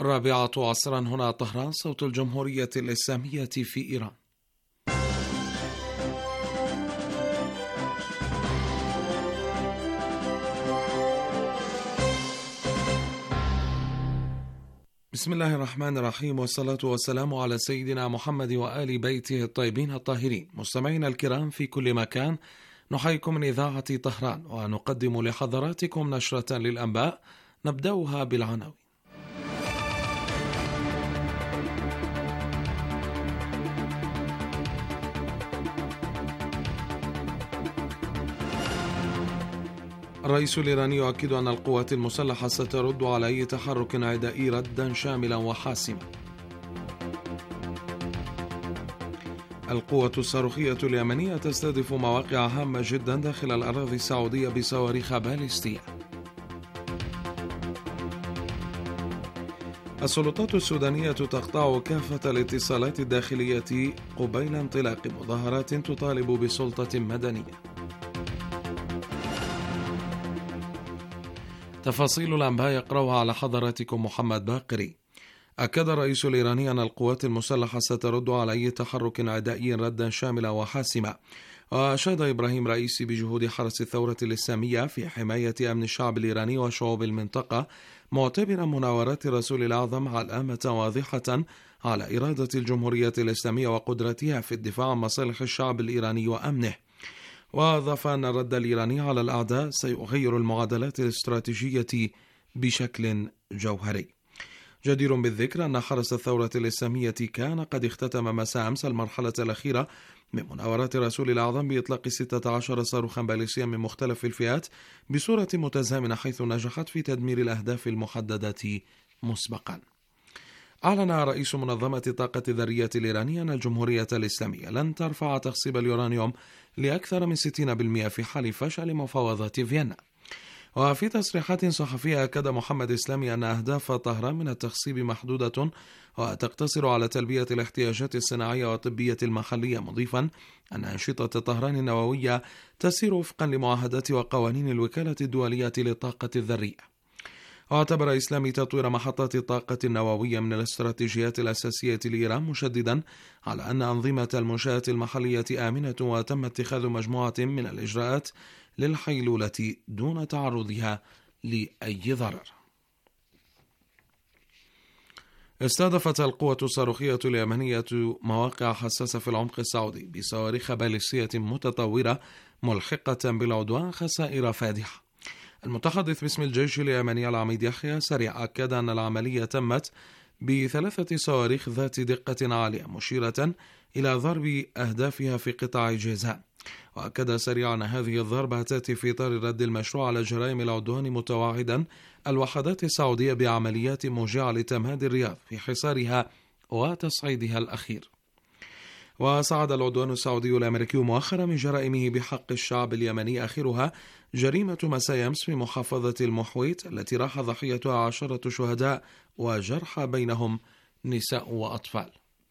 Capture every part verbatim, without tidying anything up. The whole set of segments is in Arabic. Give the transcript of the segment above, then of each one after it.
الرابعة عصرا هنا طهران، صوت الجمهورية الإسلامية في إيران. بسم الله الرحمن الرحيم، والصلاة والسلام على سيدنا محمد وآل بيته الطيبين الطاهرين. مستمعينا الكرام في كل مكان، نحييكم من إذاعة طهران ونقدم لحضراتكم نشرة للأنباء نبدأها بالعناوين. الرئيس الإيراني يؤكد أن القوات المسلحة سترد على أي تحرك عدائي ردا شاملا وحاسما. القوة الصاروخية اليمنية تستهدف مواقع هامة جدا داخل الأراضي السعودية بصواريخ باليستية. السلطات السودانية تقطع كافة الاتصالات الداخلية قبيل انطلاق مظاهرات تطالب بسلطة مدنية. تفاصيل الأنباء يقرأها على حضراتكم محمد باقري. أكد الرئيس الإيراني أن القوات المسلحة سترد على أي تحرك عدائي ردا شاملا وحاسما. وأشاد إبراهيم رئيسي بجهود حرس الثورة الإسلامية في حماية أمن الشعب الإيراني وشعوب المنطقة، معتبرا مناورات الرسول الأعظم علامة واضحة على إرادة الجمهورية الإسلامية وقدرتها في الدفاع عن مصالح الشعب الإيراني وأمنه. وأضاف أن الرد الإيراني على الأعداء سيغير المعادلات الاستراتيجية بشكل جوهري. جدير بالذكر أن حرس الثورة الإسلامية كان قد اختتم مساء أمس المرحلة الأخيرة من مناورات الرسول الأعظم بإطلاق ستة عشر صاروخا باليستيا من مختلف الفئات بصورة متزامنة، حيث نجحت في تدمير الأهداف المحددة مسبقا. أعلن رئيس منظمة الطاقة الذرية الإيرانية أن الجمهورية الإسلامية لن ترفع تخصيب اليورانيوم لأكثر من ستين بالمئة في حال فشل مفاوضات فيينا. وفي تصريحات صحفية أكد محمد إسلامي أن أهداف طهران من التخصيب محدودة وتقتصر على تلبية الاحتياجات الصناعية والطبية المحلية، مضيفا أن أنشطة طهران النووية تسير وفقا لمعاهدات وقوانين الوكالة الدولية للطاقة الذرية. واعتبر إسلامي تطوير محطات الطاقة النووية من الاستراتيجيات الأساسية لإيران، مشددا على أن أنظمة المنشآت المحلية آمنة وتم اتخاذ مجموعة من الإجراءات للحيلولة دون تعرضها لأي ضرر. استهدفت القوة الصاروخية اليمنية مواقع حساسة في العمق السعودي بصواريخ باليستية متطورة ملحقة بالعدوان خسائر فادحة. المتحدث باسم الجيش اليمني العميد يحيى سريع أكد أن العملية تمت بثلاثة صواريخ ذات دقة عالية، مشيرة إلى ضرب أهدافها في قطاع جيزان. وأكد سريعا أن هذه الضربة تأتي في إطار الرد المشروع على جرائم العدوان، متوعدا الوحدات السعودية بعمليات موجعة لتمهيد الرياض في حصارها وتصعيدها الأخير. وصعد العدوان السعودي الأمريكي مؤخرا من جرائمه بحق الشعب اليمني، آخرها جريمة مساء أمس في محافظة المحويت التي راح ضحيتها عشرة شهداء وجرحى بينهم نساء وأطفال.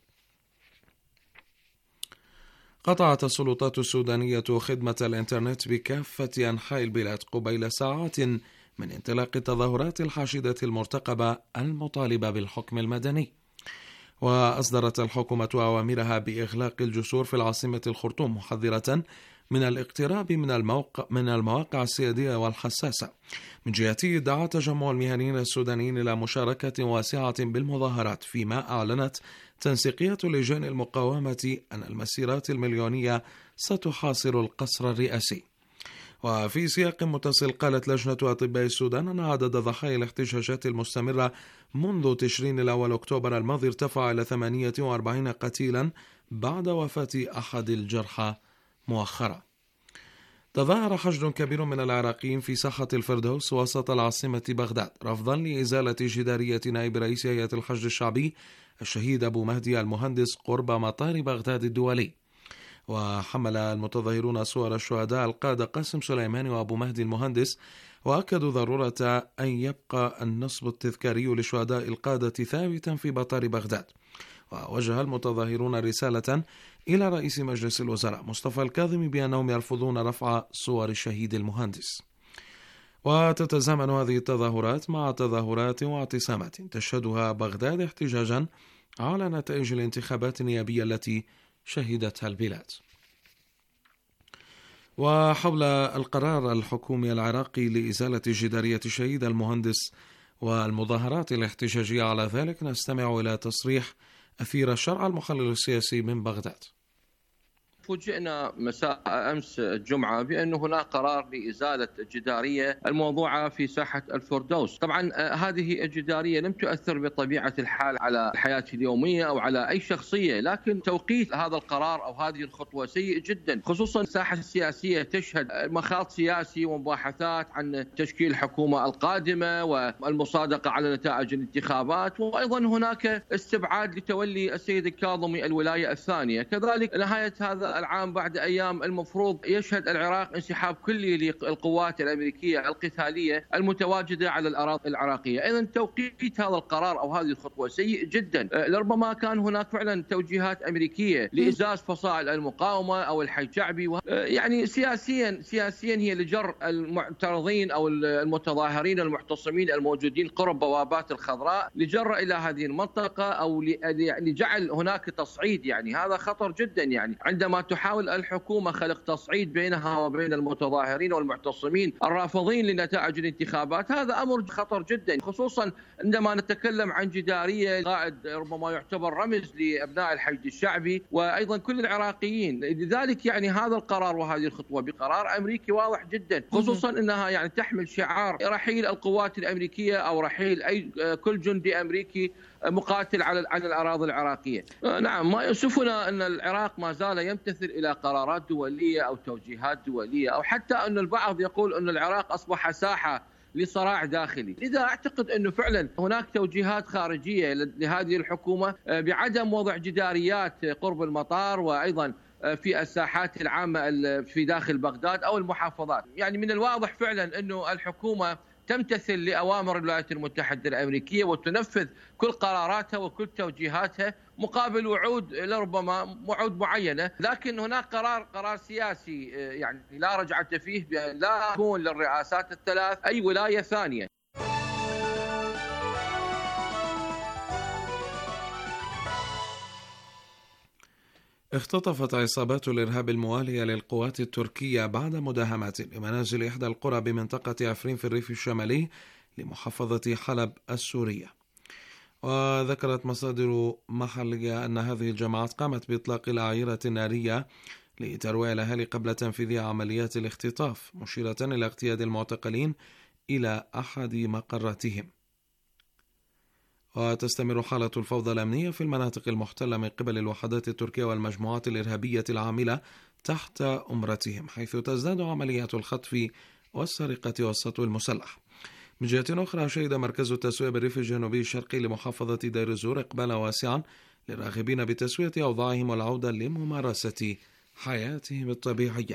قطعت السلطات السودانية خدمة الإنترنت بكافة أنحاء البلاد قبيل ساعات من انطلاق التظاهرات الحاشدة المرتقبة المطالبة بالحكم المدني. وأصدرت الحكومة أوامرها بإغلاق الجسور في العاصمة الخرطوم، محذرة من الاقتراب من الموقع من المواقع السيادية والحساسة. من جهته دعا تجمع المهنيين السودانيين إلى مشاركة واسعة بالمظاهرات، فيما أعلنت تنسيقية لجان المقاومة أن المسيرات المليونية ستحاصر القصر الرئاسي. وفي سياق متصل، قالت لجنة أطباء السودان أن عدد ضحايا الاحتجاجات المستمرة منذ تشرين الأول أكتوبر الماضي ارتفع إلى ثمانية وأربعين قتيلا بعد وفاة أحد الجرحى مؤخرا. تظاهر حشد كبير من العراقيين في ساحة الفردوس وسط العاصمة بغداد رفضا لإزالة جدارية نائب رئيس هيئة الحشد الشعبي الشهيد أبو مهدي المهندس قرب مطار بغداد الدولي. وحمل المتظاهرون صور الشهداء القادة قاسم سليماني وأبو مهدي المهندس، وأكدوا ضرورة أن يبقى النصب التذكاري لشهداء القادة ثابتا في مطار بغداد. ووجه المتظاهرون رسالة إلى رئيس مجلس الوزراء مصطفى الكاظمي بأنهم يرفضون رفع صور الشهيد المهندس. وتتزامن هذه التظاهرات مع تظاهرات واعتصامات تشهدها بغداد احتجاجا على نتائج الانتخابات النيابية التي شهدتها البلاد. وحول القرار الحكومي العراقي لإزالة جدارية الشهيد المهندس والمظاهرات الاحتجاجية على ذلك نستمع إلى تصريح أثير الشرع المحلل السياسي من بغداد. فوجئنا مساء أمس الجمعة بأن هناك قرار لإزالة الجدارية الموضوعة في ساحة الفردوس. طبعا هذه الجدارية لم تؤثر بطبيعة الحال على الحياة اليومية أو على أي شخصية، لكن توقيت هذا القرار أو هذه الخطوة سيء جدا، خصوصا الساحة السياسية تشهد مخاض سياسي ومباحثات عن تشكيل الحكومة القادمة والمصادقة على نتائج الانتخابات، وأيضا هناك استبعاد لتولي السيد الكاظمي الولاية الثانية. كذلك نهاية هذا العام بعد أيام المفروض يشهد العراق انسحاب كلي للقوات الأمريكية القتالية المتواجدة على الأراضي العراقية. أيضا توقيت هذا القرار أو هذه الخطوة سيء جدا. لربما كان هناك فعلا توجيهات أمريكية لإزاز فصائل المقاومة أو الحي الشعبي، يعني سياسيا سياسيا هي لجر المعترضين أو المتظاهرين المعتصمين الموجودين قرب بوابات الخضراء لجر إلى هذه المنطقة أو لجعل هناك تصعيد. يعني هذا خطر جدا، يعني عندما تحاول الحكومة خلق تصعيد بينها وبين المتظاهرين والمعتصمين الرافضين لنتائج الانتخابات، هذا أمر خطر جدا، خصوصا عندما نتكلم عن جدارية قائد ربما يعتبر رمز لأبناء الحشد الشعبي وأيضا كل العراقيين. لذلك يعني هذا القرار وهذه الخطوة بقرار أمريكي واضح جدا، خصوصا أنها يعني تحمل شعار رحيل القوات الأمريكية أو رحيل أي كل جندي أمريكي مقاتل على عن الأراضي العراقية. نعم، ما يؤسفنا أن العراق ما زال يمتثل إلى قرارات دولية أو توجيهات دولية، أو حتى أن البعض يقول أن العراق أصبح ساحة لصراع داخلي. لذا أعتقد أنه فعلا هناك توجيهات خارجية لهذه الحكومة بعدم وضع جداريات قرب المطار وأيضا في الساحات العامة في داخل بغداد أو المحافظات. يعني من الواضح فعلا أنه الحكومة تمتثل لأوامر الولايات المتحدة الأمريكية وتنفذ كل قراراتها وكل توجيهاتها مقابل وعود لربما وعود معينة، لكن هناك قرار قرار سياسي يعني لا رجعة فيه بأن لا تكون للرئاسات الثلاث أي ولاية ثانية. اختطفت عصابات الإرهاب الموالية للقوات التركية بعد مداهمات لمنازل إحدى القرى بمنطقة عفرين في الريف الشمالي لمحافظة حلب السورية. وذكرت مصادر محلية أن هذه الجماعات قامت بإطلاق الأعيرة النارية لترويع الأهالي قبل تنفيذ عمليات الاختطاف، مشيرة إلى اغتيال المعتقلين إلى أحد مقراتهم. وتستمر حالة الفوضى الأمنية في المناطق المحتلة من قبل الوحدات التركية والمجموعات الإرهابية العاملة تحت أمرتهم، حيث تزداد عمليات الخطف والسرقة والسطو المسلح. من جهة أخرى، شهد مركز التسوية بالريف الجنوبي الشرقي لمحافظة دير الزور إقبالا واسعا للراغبين بتسوية أوضاعهم والعودة لممارسة حياتهم الطبيعية.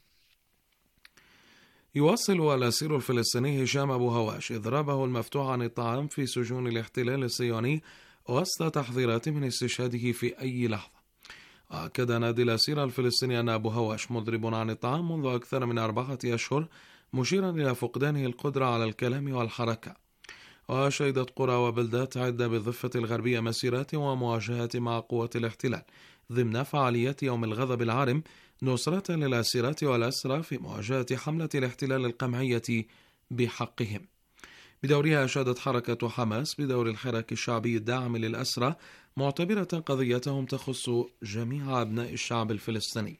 يواصل الأسير الفلسطيني هشام أبو هواش إضرابه المفتوح عن الطعام في سجون الاحتلال الصهيوني وسط تحذيرات من استشهاده في أي لحظة. وأكد نادي الأسير الفلسطيني أن أبو هواش مضرب عن الطعام منذ أكثر من أربعة أشهر، مشيرا إلى فقدانه القدرة على الكلام والحركة. وشهدت قرى وبلدات عدة بالضفة الغربية مسيرات ومواجهات مع قوات الاحتلال ضمن فعاليات يوم الغضب العارم، نصرة للأسيرات والأسرى في مواجهة حملة الاحتلال القمعية بحقهم. بدورها أشادت حركة حماس بدور الحراك الشعبي الداعم للأسرى، معتبرة قضيتهم تخص جميع أبناء الشعب الفلسطيني.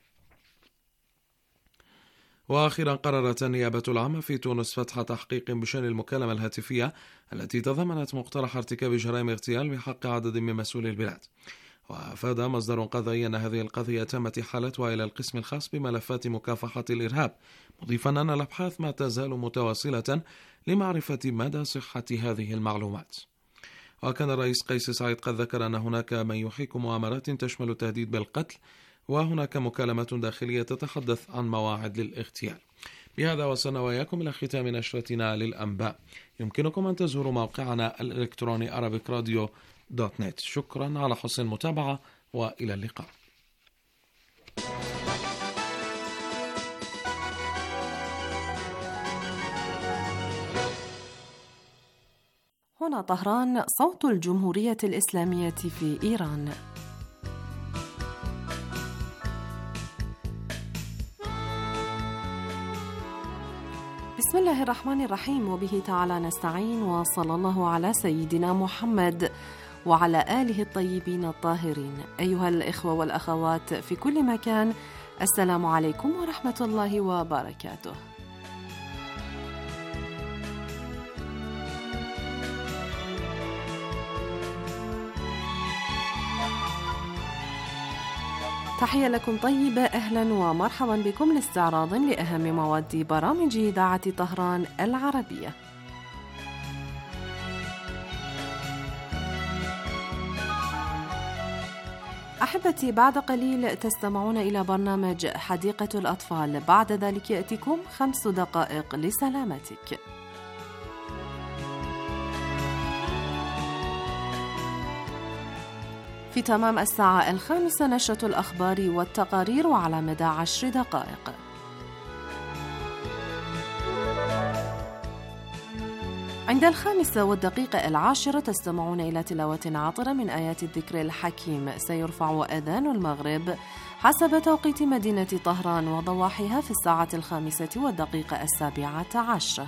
وأخيرا قررت النيابة العامة في تونس فتح تحقيق بشأن المكالمة الهاتفية التي تضمنت مقترح ارتكاب جرائم اغتيال بحق عدد من مسؤولي البلاد. وأفاد مصدر قضائي أن هذه القضية تمت إحالتها إلى القسم الخاص بملفات مكافحة الإرهاب، مضيفا أن الأبحاث ما تزال متواصلة لمعرفة مدى صحة هذه المعلومات. وكان الرئيس قيس سعيد قد ذكر أن هناك من يحيك مؤامرات تشمل التهديد بالقتل، وهناك مكالمة داخلية تتحدث عن مواعيد للاغتيال. بهذا وصلنا وإياكم إلى ختام نشرتنا للأنباء. يمكنكم أن تزوروا موقعنا الإلكتروني أرابيك راديو دوت نت. شكرا على حسن المتابعة وإلى اللقاء. هنا طهران، صوت الجمهورية الإسلامية في إيران. بسم الله الرحمن الرحيم، وبه تعالى نستعين، وصلى الله على سيدنا محمد وعلى آله الطيبين الطاهرين. أيها الإخوة والأخوات في كل مكان، السلام عليكم ورحمة الله وبركاته. تحية لكم طيبة، أهلا ومرحبا بكم لاستعراض لأهم مواد برامج إذاعة طهران العربية. أحبتي، بعد قليل تستمعون إلى برنامج حديقة الأطفال، بعد ذلك يأتيكم خمس دقائق لسلامتك. في تمام الساعة الخامسة نشرة الأخبار والتقارير وعلى مدى عشر دقائق. عند الخامسة والدقيقة العاشرة تستمعون إلى تلاوة عطرة من آيات الذكر الحكيم. سيرفع أذان المغرب حسب توقيت مدينة طهران وضواحيها في الساعة الخامسة والدقيقة السابعة عشرة.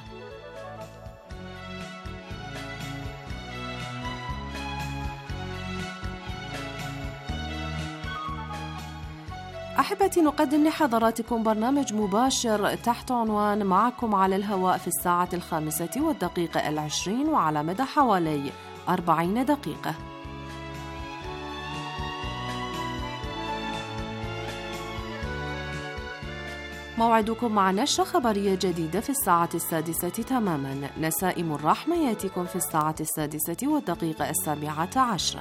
أحبتي، نقدم لحضراتكم برنامج مباشر تحت عنوان معكم على الهواء في الساعة الخامسة والدقيقة العشرين وعلى مدى حوالي أربعين دقيقة. موعدكم مع نشرة خبرية جديدة في الساعة السادسة تماما. نسائم الرحمة يأتيكم في الساعة السادسة والدقيقة السابعة عشرة.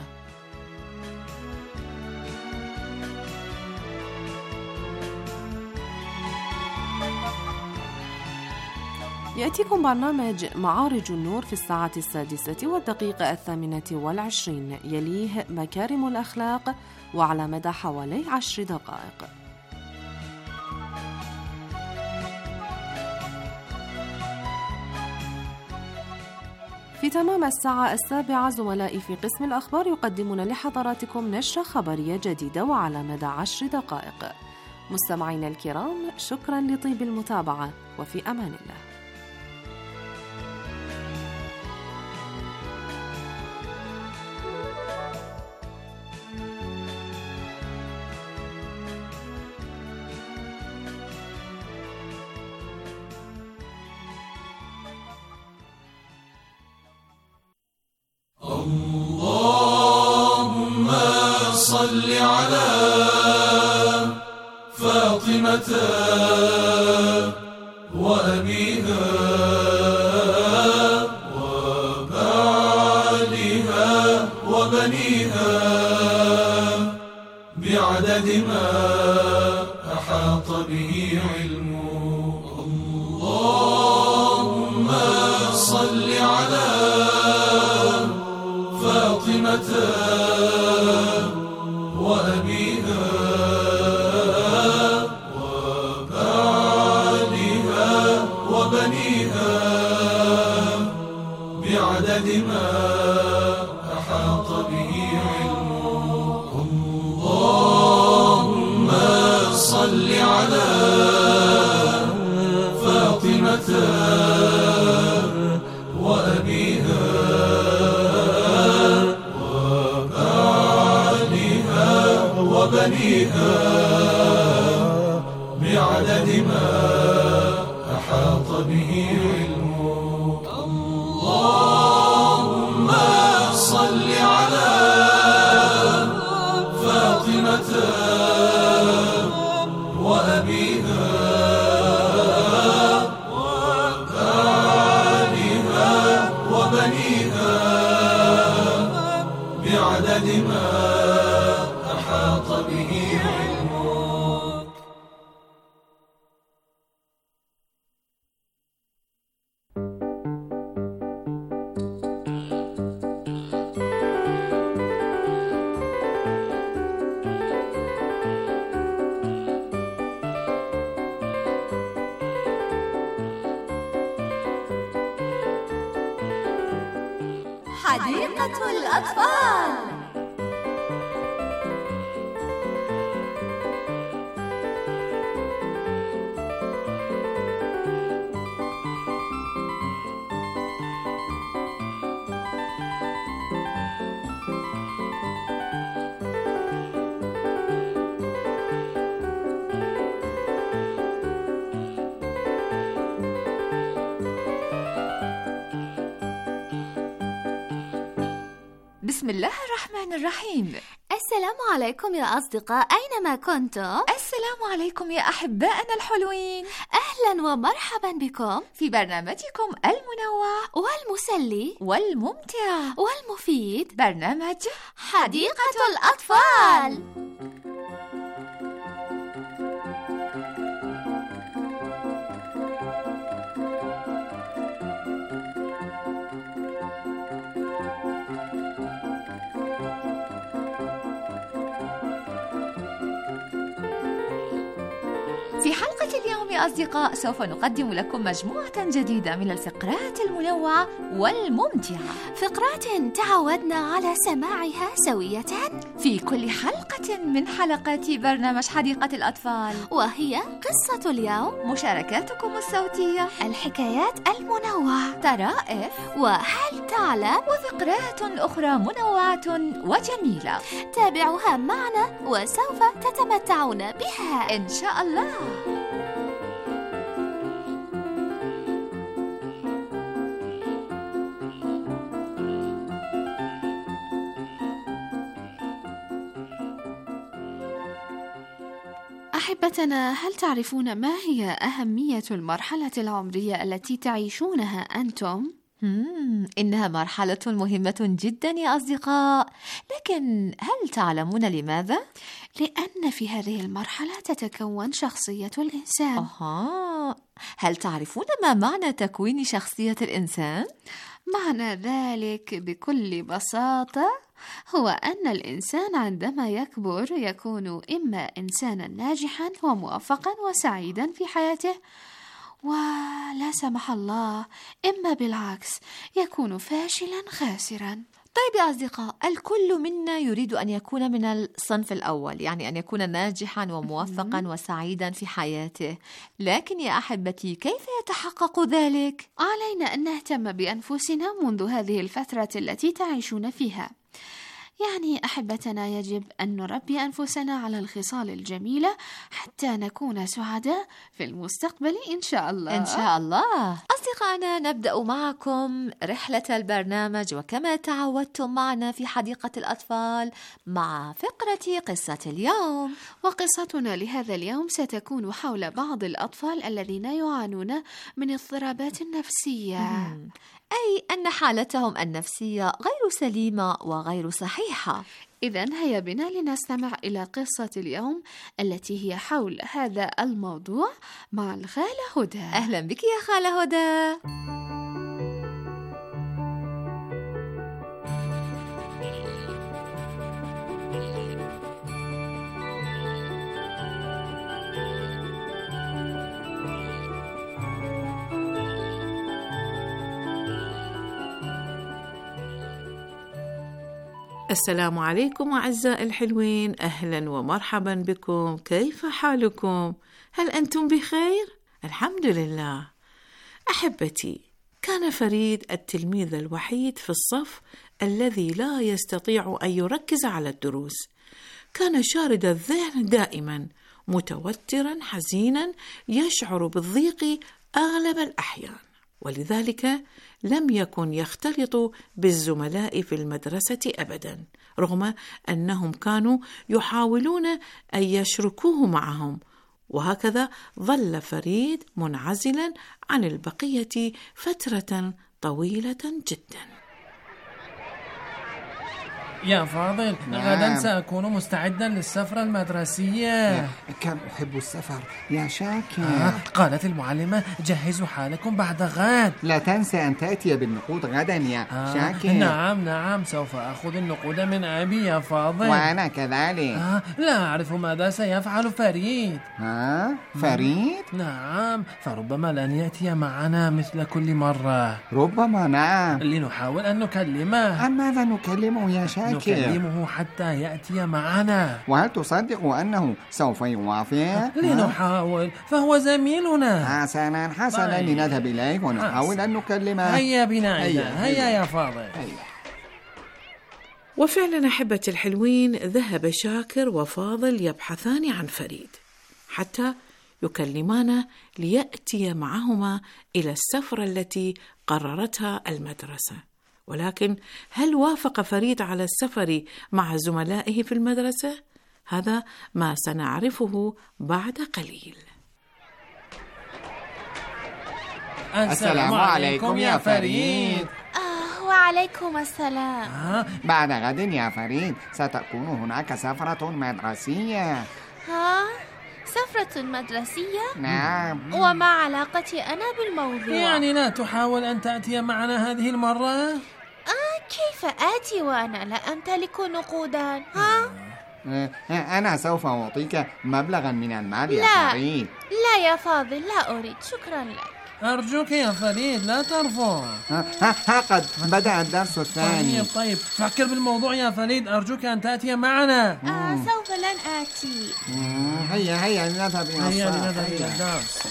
يأتيكم برنامج معارج النور في الساعة السادسة والدقيقة الثامنة والعشرين، يليه مكارم الأخلاق وعلى مدى حوالي عشر دقائق. في تمام الساعة السابعة زملائي في قسم الأخبار يقدمون لحضراتكم نشرة خبرية جديدة وعلى مدى عشر دقائق. مستمعينا الكرام، شكرا لطيب المتابعة، وفي أمان الله. اللهم صل على فاطمة وأبيها وبعلها وبنيها بعدد ما أحاط به علمه. اللهم صل على فاطمة وأبيها وبعلها وبنيها بعدد ما أحاط به علمه. اللهم صل على فاطمة وأبيها وبنيها بعدد ما أحاط به علمه. اللهم صل على فاطمة وأبيها وبعلها وبنيها بعدد ما أحاط به علمه. حديقة الأطفال. بسم الله الرحمن الرحيم. السلام عليكم يا أصدقاء أينما كنتم. السلام عليكم يا أحبائنا الحلوين. أهلا ومرحبا بكم في برنامجكم المنوع والمسلي والممتع والمفيد، برنامج حديقة الأطفال. في حلقة اليوم يا أصدقاء سوف نقدم لكم مجموعة جديدة من الفقرات المنوعة والممتعة، فقرات تعودنا على سماعها سوية في كل حلقة من حلقات برنامج حديقة الأطفال، وهي قصة اليوم، مشاركاتكم الصوتية، الحكايات المنوعة، طرائف، وهل تعلم، وفقرات أخرى منوعة وجميلة. تابعوها معنا وسوف تتمتعون بها إن شاء الله. أحبتنا، هل تعرفون ما هي أهمية المرحلة العمرية التي تعيشونها أنتم؟ مم، إنها مرحلة مهمة جدا يا أصدقاء، لكن هل تعلمون لماذا؟ لأن في هذه المرحلة تتكون شخصية الإنسان. أها، هل تعرفون ما معنى تكوين شخصية الإنسان؟ معنى ذلك بكل بساطة هو أن الإنسان عندما يكبر يكون إما إنسانا ناجحا وموفقا وسعيدا في حياته، ولا سمح الله إما بالعكس يكون فاشلا خاسرا. طيب يا أصدقاء، الكل منا يريد أن يكون من الصنف الأول، يعني أن يكون ناجحا وموفقا وسعيدا في حياته، لكن يا أحبتي كيف يتحقق ذلك؟ علينا أن نهتم بأنفسنا منذ هذه الفترة التي تعيشون فيها. يعني أحبتنا يجب أن نربي أنفسنا على الخصال الجميلة حتى نكون سعداء في المستقبل إن شاء الله. إن شاء الله. أصدقائنا، نبدأ معكم رحلة البرنامج وكما تعودتم معنا في حديقة الأطفال مع فقرة قصة اليوم. وقصتنا لهذا اليوم ستكون حول بعض الأطفال الذين يعانون من اضطرابات نفسية، مم. أي أن حالتهم النفسية غير سليمة وغير صحيحة. إذن هيا بنا لنستمع إلى قصة اليوم التي هي حول هذا الموضوع مع الخالة هدى. أهلا بك يا خالة هدى. السلام عليكم أعزائي الحلوين، أهلا ومرحبا بكم. كيف حالكم؟ هل أنتم بخير؟ الحمد لله. أحبتي، كان فريد التلميذ الوحيد في الصف الذي لا يستطيع أن يركز على الدروس. كان شارد الذهن دائما، متوترا حزينا، يشعر بالضيق أغلب الأحيان، ولذلك لم يكن يختلط بالزملاء في المدرسة أبدا، رغم أنهم كانوا يحاولون أن يشركوه معهم. وهكذا ظل فريد منعزلا عن البقية فترة طويلة جدا. يا فاضل، غدا سأكون مستعدا للسفرة المدرسية. كم أحب السفر يا شاكر. آه، قالت المعلمة جهزوا حالكم بعد غد. لا تنسى أن تأتي بالنقود غدا يا آه شاكر. نعم نعم، سوف أخذ النقود من أبي يا فاضل. وأنا كذلك. آه، لا أعرف ماذا سيفعل فريد. ها؟ فريد؟ نعم، فربما لن يأتي معنا مثل كل مرة. ربما نعم. لنحاول أن نكلمه. عن ماذا نكلمه يا شاكر؟ نكلمه حتى يأتي معنا. وهل تصدق أنه سوف يوافق؟ لنحاول، فهو زميلنا. حسنا حسنا، لنذهب إليه ونحاول أن نكلمه. هيا بنا، هيا هيا يا فاضل. هيا. وفعلا أحبتي الحلوين، ذهب شاكر وفاضل يبحثان عن فريد حتى يكلمانا ليأتي معهما إلى السفرة التي قررتها المدرسة. ولكن هل وافق فريد على السفر مع زملائه في المدرسة؟ هذا ما سنعرفه بعد قليل. السلام عليكم يا فريد. آه وعليكم السلام. آه بعد غد يا فريد ستكون هناك سفرة مدرسية. ها؟ سفرة مدرسية؟ نعم. وما علاقتي أنا بالموضوع؟ يعني لا تحاول أن تأتي معنا هذه المرة؟ آه كيف آتي وأنا لا أمتلك نقودا؟ ها؟ أنا سوف أعطيك مبلغا من المال يا فريد. لا يا فاضل، لا أريد، شكرا لك. أرجوك يا فريد لا ترفض. ها قد بدأ الدرس الثاني. طيب طيب، فكر بالموضوع يا فريد، أرجوك أن تأتي معنا. آه سوف لن آتي. هيا هيا لنذهب إلى هيا لنذهب إلى الدرس.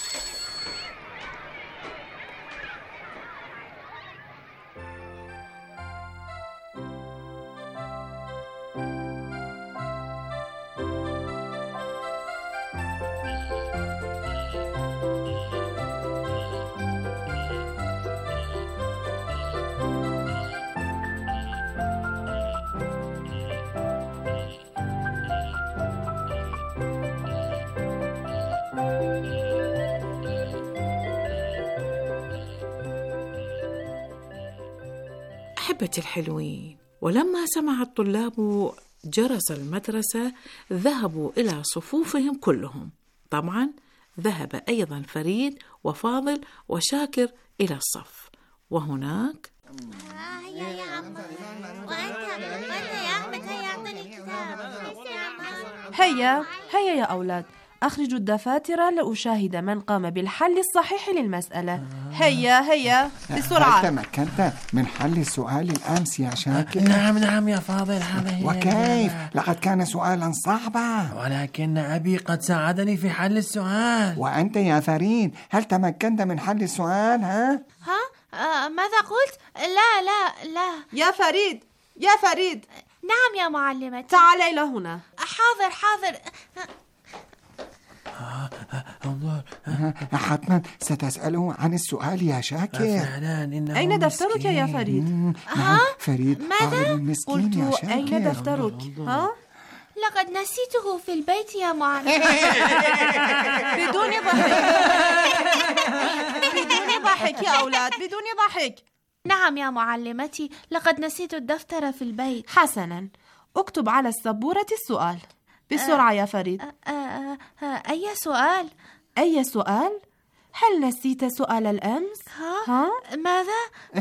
أحبتي الحلوين، ولما سمع الطلاب جرس المدرسة ذهبوا إلى صفوفهم كلهم. طبعا ذهب أيضا فريد وفاضل وشاكر إلى الصف. وهناك هيا يا عم، وأنت وأنت يا أحمد، هيا أعطني الكتاب. هيا هيا يا أولاد، أخرجوا الدفاتر لأشاهد من قام بالحل الصحيح للمسألة. هيا هيا بسرعة. هل تمكنت من حل السؤال الأمس يا شاكر؟ نعم نعم يا فاضل، هذا هي. وكيف؟ لقد كان سؤالا صعبا. ولكن أبي قد ساعدني في حل السؤال. وأنت يا فريد هل تمكنت من حل السؤال؟ ها؟ ها؟ آه ماذا قلت؟ لا لا لا. يا فريد يا فريد. نعم يا معلمتي. تعال إلى هنا. حاضر حاضر. انظر، حتما ستسأله عن السؤال يا شاكر. أين دفترك يا فريد؟ ها؟ فريد ماذا؟ المسكين يا شاكر. أين دفترك؟ ها؟ لقد نسيته في البيت يا معلم. بدون ضحك. بدون ضحك يا أولاد، بدون ضحك. نعم يا معلمتي، لقد نسيت الدفتر في البيت. حسنا، اكتب على السبورة السؤال بسرعة يا فريد. أه أه أه أي سؤال؟ أي سؤال؟ هل نسيت سؤال الأمس؟ ها؟ ها؟ ماذا؟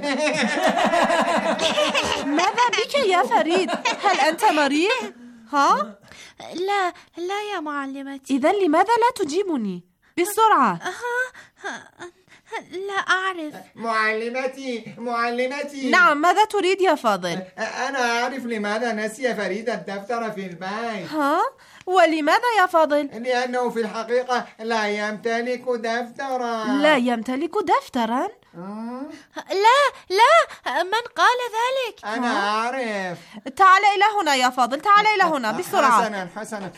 ماذا بك يا فريد؟ هل أنت مريض؟ ها؟ لا لا يا معلمتي. إذن لماذا لا تجيبني؟ بسرعة. ها؟ لا أعرف. معلمتي معلمتي. نعم، ماذا تريد يا فاضل؟ أنا أعرف لماذا نسي فريد الدفتر في البيت. ها؟ ولماذا يا فاضل؟ لأنه في الحقيقة لا يمتلك دفترا. لا يمتلك دفترا؟ لا لا، من قال ذلك؟ أنا أعرف. تعال إلى هنا يا فاضل، تعال إلى هنا بسرعة. حسنا حسنا.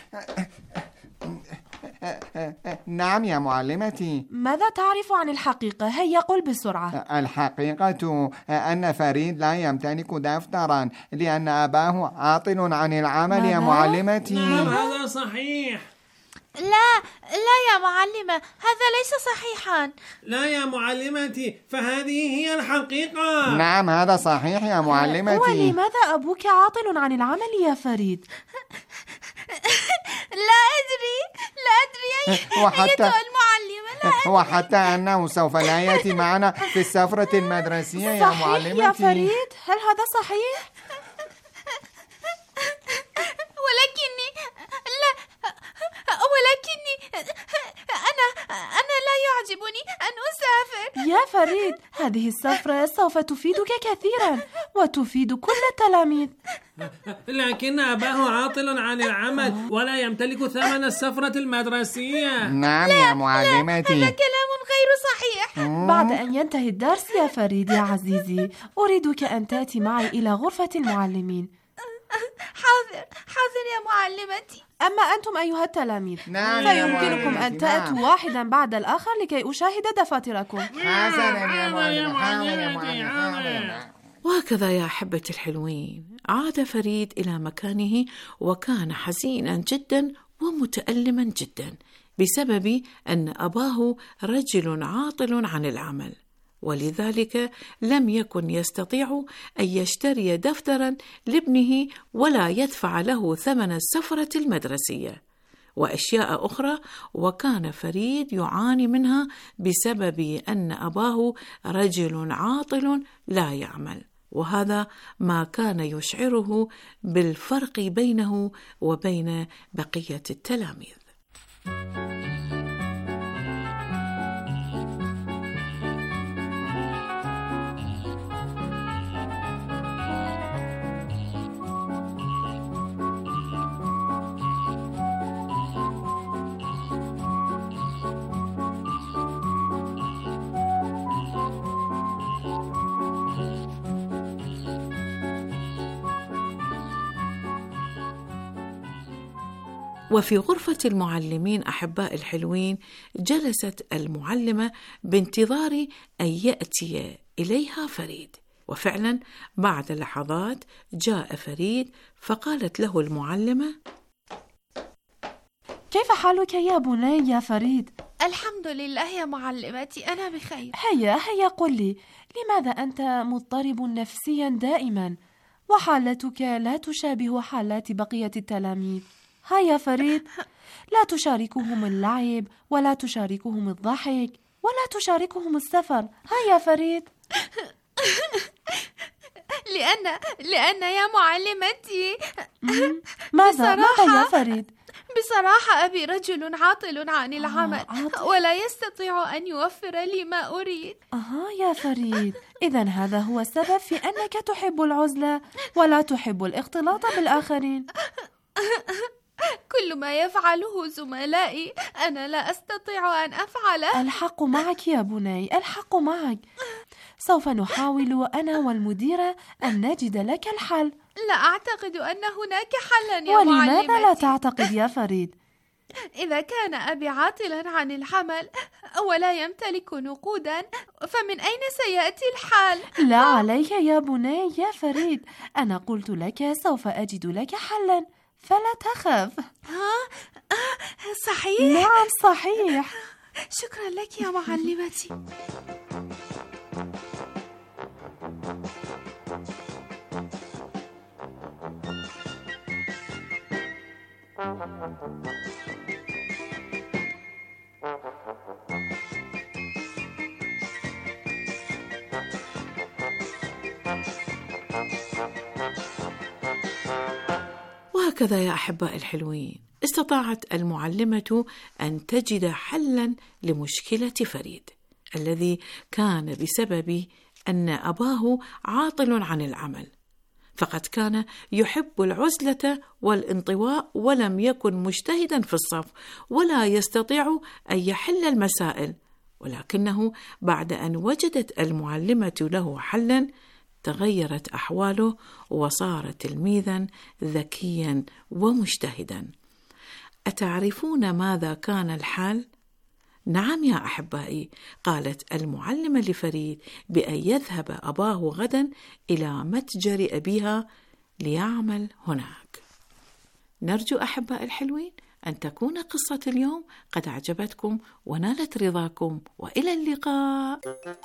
نعم يا معلمتي. ماذا تعرف عن الحقيقة؟ هيا قل بسرعة. الحقيقة أن فريد لا يمتلك دفترا لأن أباه عاطل عن العمل يا معلمتي. نعم هذا صحيح. لا لا يا معلمة، هذا ليس صحيحا. لا يا معلمتي، فهذه هي الحقيقة. نعم هذا صحيح يا معلمتي. ولماذا أبوك عاطل عن العمل يا فريد؟ لا أدري لا أدري وحتى أيتها المعلمة، لا أدري. وحتى أنه سوف لا يأتي معنا في السفرة المدرسية يا معلمتي. صحيح يا فريد؟ هل هذا صحيح؟ ولكني لا ولكني أنا أنا لا يعجبني أن أسافر يا فريد. هذه السفرة سوف تفيدك كثيرا وتفيد كل التلاميذ. لكن أباه عاطل عن العمل ولا يمتلك ثمن السفرة المدرسية. نعم يا معلمتي، هذا كلام غير صحيح. بعد أن ينتهي الدرس يا فريد يا عزيزي، أريدك أن تأتي معي إلى غرفة المعلمين. حاضر حاضر يا معلمتي. أما أنتم أيها التلاميذ نعم فيمكنكم أن تأتوا واحدا بعد الآخر لكي أشاهد دفاتركم. حسنا يا معلمتي. وهكذا يا أحبة الحلوين عاد فريد إلى مكانه، وكان حزينا جدا ومتألما جدا بسبب أن أباه رجل عاطل عن العمل، ولذلك لم يكن يستطيع أن يشتري دفترا لابنه ولا يدفع له ثمن السفرة المدرسية وأشياء أخرى، وكان فريد يعاني منها بسبب أن أباه رجل عاطل لا يعمل، وهذا ما كان يشعره بالفرق بينه وبين بقية التلاميذ. وفي غرفة المعلمين أحباء الحلوين جلست المعلمة بانتظار أن يأتي إليها فريد، وفعلا بعد لحظات جاء فريد فقالت له المعلمة: كيف حالك يا بني يا فريد؟ الحمد لله يا معلمتي، أنا بخير. هيا هيا قل لي، لماذا أنت مضطرب نفسيا دائما وحالتك لا تشابه حالات بقية التلاميذ؟ هيا فريد، لا تشاركهم اللعب ولا تشاركهم الضحك ولا تشاركهم السفر. هيا فريد. لأن لأن يا معلمتي ماذا ماذا يا فريد؟ بصراحة أبي رجل عاطل عن العمل آه ولا يستطيع أن يوفر لي ما أريد. أها يا فريد، إذن هذا هو السبب في أنك تحب العزلة ولا تحب الاختلاط بالآخرين. كل ما يفعله زملائي أنا لا أستطيع أن أفعله. الحق معك يا بني، الحق معك. سوف نحاول أنا والمديرة أن نجد لك الحل. لا أعتقد أن هناك حلا يا معلمتي. ولماذا لا تعتقد يا فريد؟ إذا كان أبي عاطلا عن العمل ولا يمتلك نقودا فمن أين سيأتي الحل؟ لا عليك يا بني يا فريد، أنا قلت لك سوف أجد لك حلا، فلا تخف. ها؟ صحيح؟ نعم صحيح. شكرا لك يا معلمتي. وهكذا يا أحباء الحلوين استطاعت المعلمة أن تجد حلا لمشكلة فريد الذي كان بسبب أن أباه عاطل عن العمل، فقد كان يحب العزلة والانطواء ولم يكن مجتهدا في الصف ولا يستطيع أن يحل المسائل، ولكنه بعد أن وجدت المعلمة له حلا تغيرت أحواله وصار تلميذا ذكيا ومجتهدا. أتعرفون ماذا كان الحال؟ نعم يا أحبائي، قالت المعلمة لفريد بأن يذهب أباه غدا إلى متجر أبيها ليعمل هناك. نرجو أحباء الحلوين أن تكون قصة اليوم قد أعجبتكم ونالت رضاكم، وإلى اللقاء.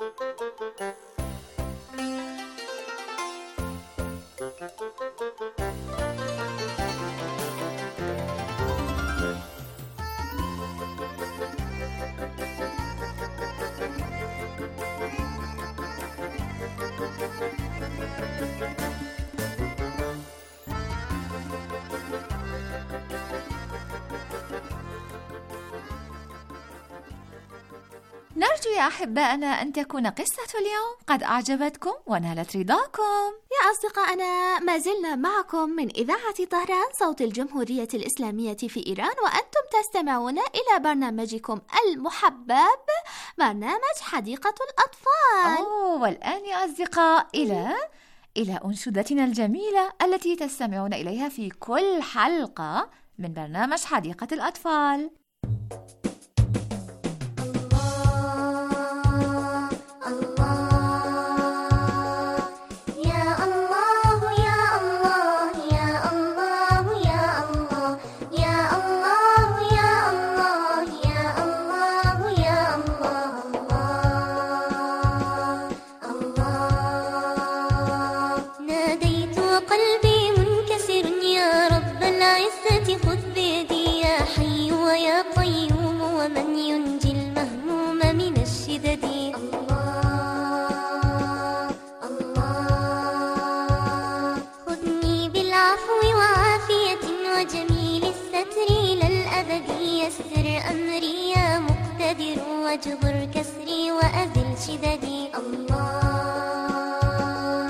نرجو يا أحبائنا أن تكون قصة اليوم قد أعجبتكم ونالت رضاكم. يا أصدقائنا، ما زلنا معكم من إذاعة طهران صوت الجمهورية الإسلامية في إيران، وأنتم تستمعون إلى برنامجكم المحبب، برنامج حديقة الأطفال. أوه، والآن يا أصدقاء إلى إلى أنشودتنا الجميلة التي تستمعون إليها في كل حلقة من برنامج حديقة الأطفال. واجبر كسري وأذل شددي. الله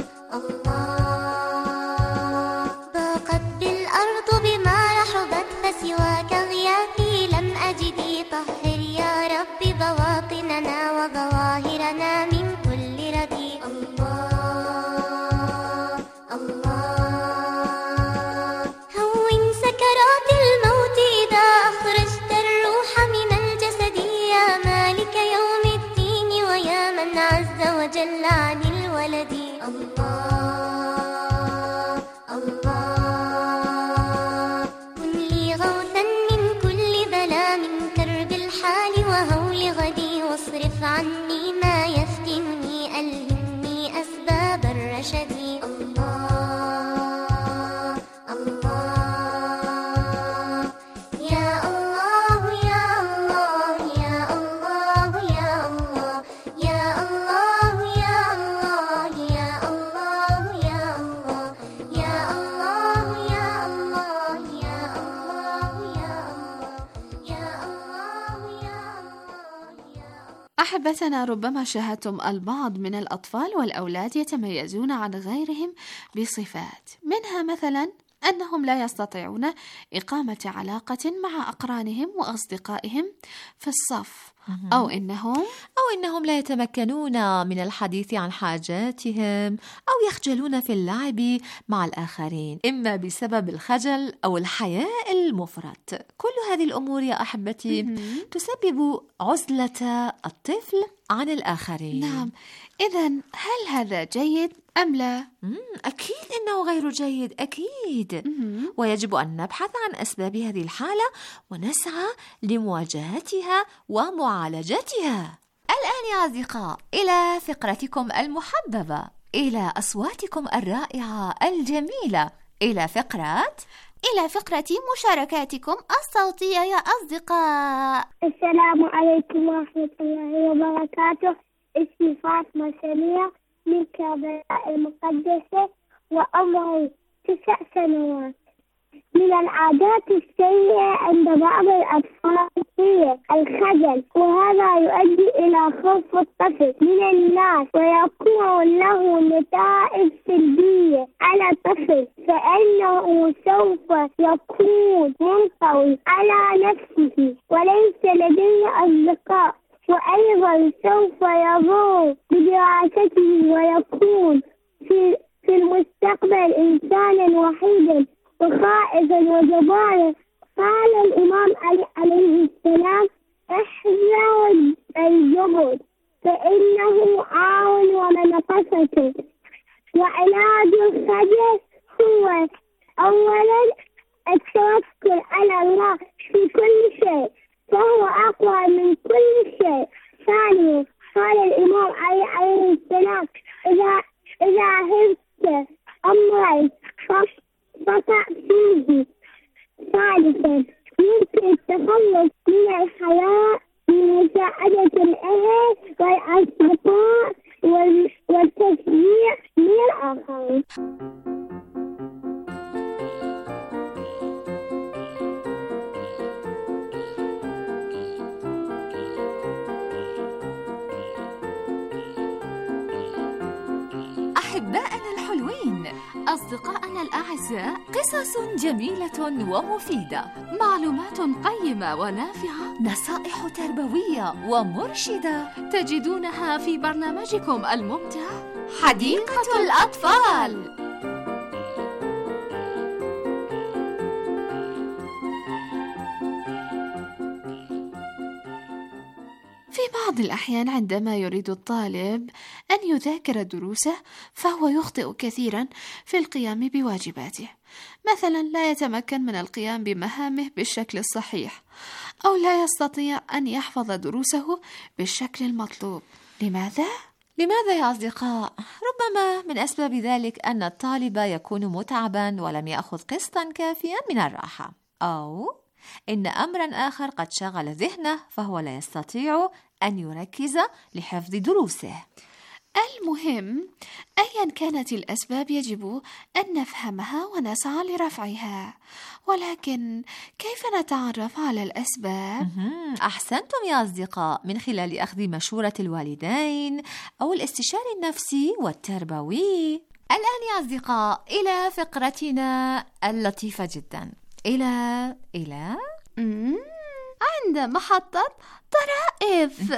الله ضاقت بالأرض بما رحبت، فسواك غياثي لم أجدي. طهر يا رب بواطننا وظواهرنا من كل ردي. الله الله هون سكرات الموت إذا أخرجت الروح من الجسد. يا مالك يوم الدين ويا من عز وجل عن الولد. الله الله كن لي غوثا من كل بلاء، من كرب الحال وهول غدي. واصرف عني ما يفتنني، ألهمني أسباب الرشد. الله الله يا الله يا الله يا الله يا الله يا الله يا الله يا الله يا الله يا الله يا الله يا الله يا الله يا الله يا الله. أحبتنا، ربما شاهدتم البعض من الأطفال والأولاد يتميزون عن غيرهم بصفات، منها مثلا أنهم لا يستطيعون إقامة علاقة مع أقرانهم وأصدقائهم في الصف، أو إنهم أو إنهم لا يتمكنون من الحديث عن حاجاتهم، أو يخجلون في اللعب مع الآخرين، إما بسبب الخجل أو الحياء المفرط. كل هذه الأمور يا أحبتي تسبب عزلة الطفل عن الآخرين. نعم، إذن هل هذا جيد أم لا؟ أكيد إنه غير جيد، أكيد. مم. ويجب أن نبحث عن أسباب هذه الحالة ونسعى لمواجهتها ومعالجتها. الآن يا أصدقاء إلى فقرتكم المحببة، إلى أصواتكم الرائعة الجميلة، إلى فقرة إلى فقرة مشاركاتكم الصوتية يا أصدقاء. السلام عليكم ورحمة الله وبركاته. اسمي فاطمة سمير من كربلاء المقدسة، وعمري تسع سنوات. من العادات السيئة عند بعض الأطفال هي الخجل، وهذا يؤدي إلى خوف الطفل من الناس، ويكون له نتائج سلبية على الطفل، فإنه سوف يكون منطوي على نفسه وليس لديه أصدقاء، وأيضا سوف يضر بدراسته ويكون في, في المستقبل إنسانا وحيدا وخائفا وجبانا. قال الإمام علي عليه السلام: احذروا الجبن فإنه عار ومنقصة. وعلاج الخجل هو أولا التوكل على الله في كل شيء فهو أقوى من كل شيء. ثانيا قال الإمام علي عليه السلام إذا إذا عهدت أمرين فقع فيه. ثالثا يمكن التخلص من الحياء بمساعدة الأهل والأصدقاء والتشجيع من الآخرين. أحبائنا الحلوين، أصدقائنا الأعزاء، قصص جميلة ومفيدة، معلومات قيمة ونافعة، نصائح تربوية ومرشدة تجدونها في برنامجكم الممتع حديقة الأطفال. في بعض الأحيان عندما يريد الطالب أن يذاكر دروسه فهو يخطئ كثيرا في القيام بواجباته. مثلا لا يتمكن من القيام بمهامه بالشكل الصحيح، أو لا يستطيع أن يحفظ دروسه بالشكل المطلوب. لماذا؟ لماذا يا أصدقاء؟ ربما من أسباب ذلك أن الطالب يكون متعبا ولم يأخذ قسطا كافيا من الراحة، أو إن أمرا آخر قد شغل ذهنه فهو لا يستطيع أن يركز لحفظ دروسه. المهم أيا كانت الأسباب يجب أن نفهمها ونسعى لرفعها، ولكن كيف نتعرف على الأسباب؟ أحسنتم يا أصدقاء، من خلال أخذ مشورة الوالدين أو الاستشاري النفسي والتربوي. الآن يا أصدقاء إلى فقرتنا اللطيفة جدا، إلى إلى عند محطة طرائف.